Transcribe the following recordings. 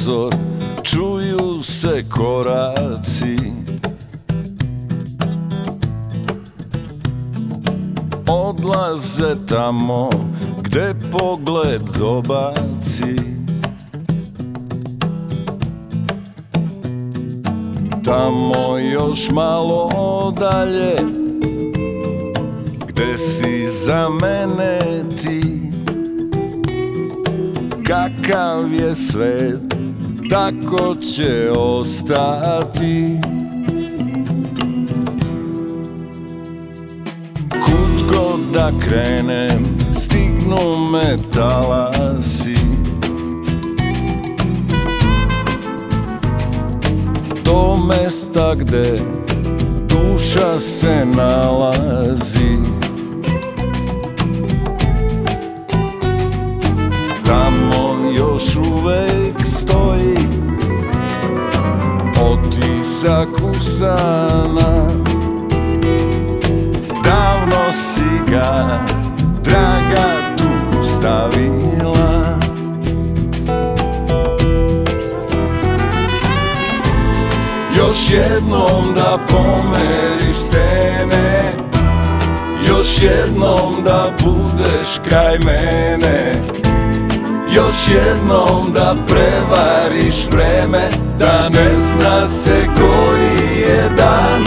prozor, čuju se koraci. Odlaze tamo gde pogled dobaci. Tamo još malo dalje, gde si za mene ti. Kakav je svet, tako će ostati. Kud god da krenem, stignu me talasi. Do mesta gde duša se nalazi. Tamo još uvek stoji otisak usana. Davno si ga, draga, tu stavila. Još jednom da pomeriš stene, još jednom da budeš kraj mene, još jednom da prevariš vreme, da ne zna se koji je dan.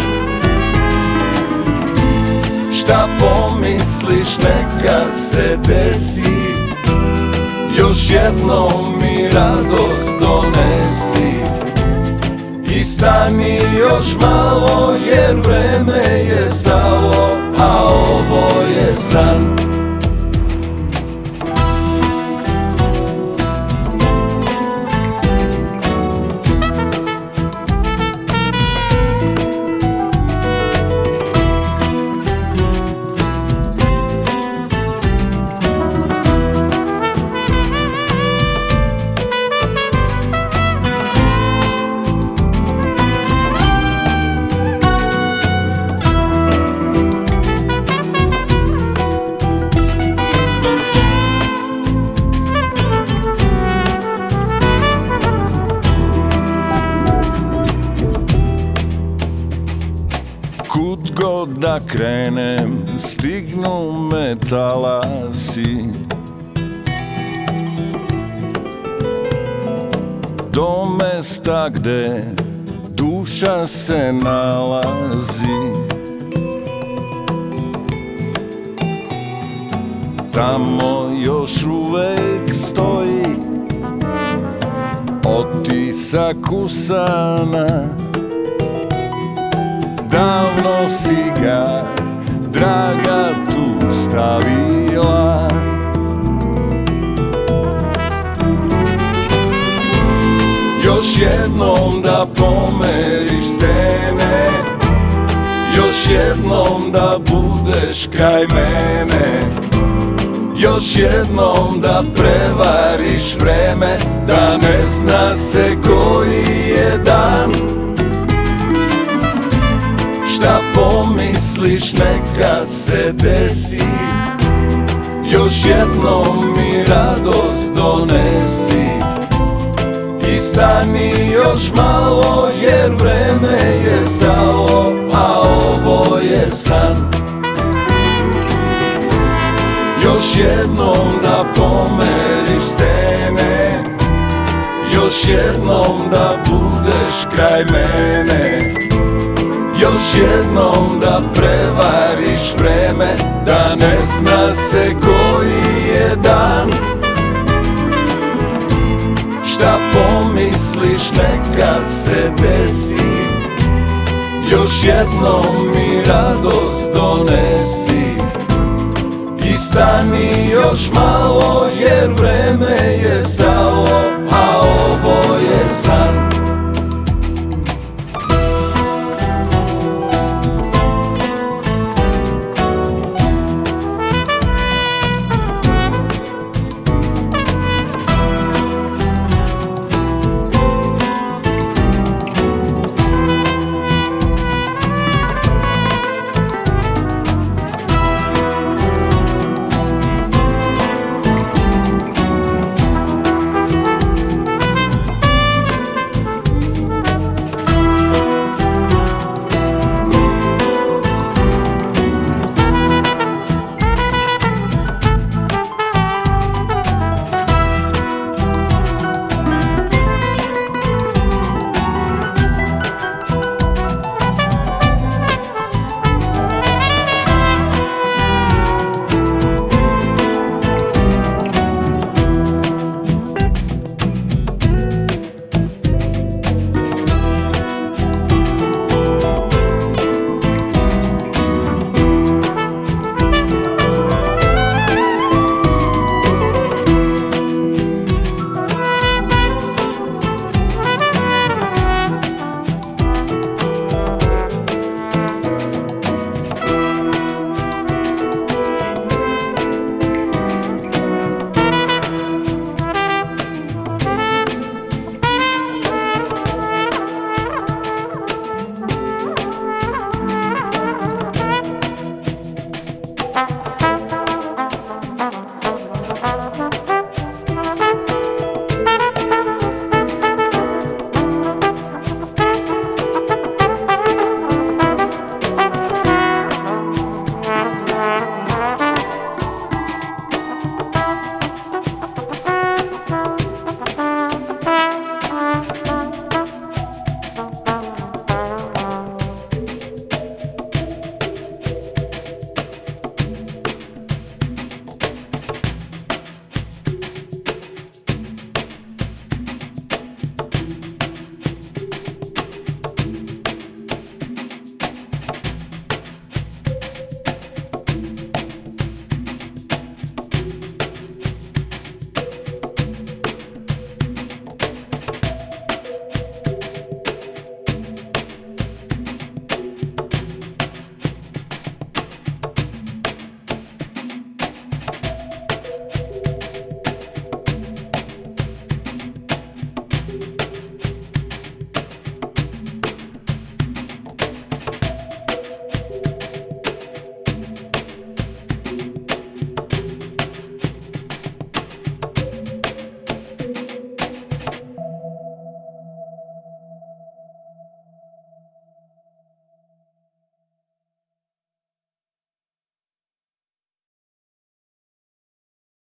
Šta pomisliš neka se desi, još jednom mi radost donesi. I stani još malo jer vreme je stalo, a ovo je san. Kud god da krenem, stignu me talasi. Do mesta gde duša se nalazi. Tamo još uvek stoji otisak usana. Davno si ga, draga, tu stavila. Još jednom da pomeriš stene, još jednom da budeš kraj mene, još jednom da prevariš vreme, da ne zna se koji je dan. Šta pomisliš neka se desi, još jednom mi radost donesi. I stani još malo jer vreme je stalo, a ovo je san. Još jednom da pomeriš stene, još jednom da budeš kraj mene, još jednom da prevariš vreme, da ne zna se koji je dan. Šta pomisliš neka se desi, još jednom mi radost donesi. I stani još malo jer vreme je stalo, a ovo je san.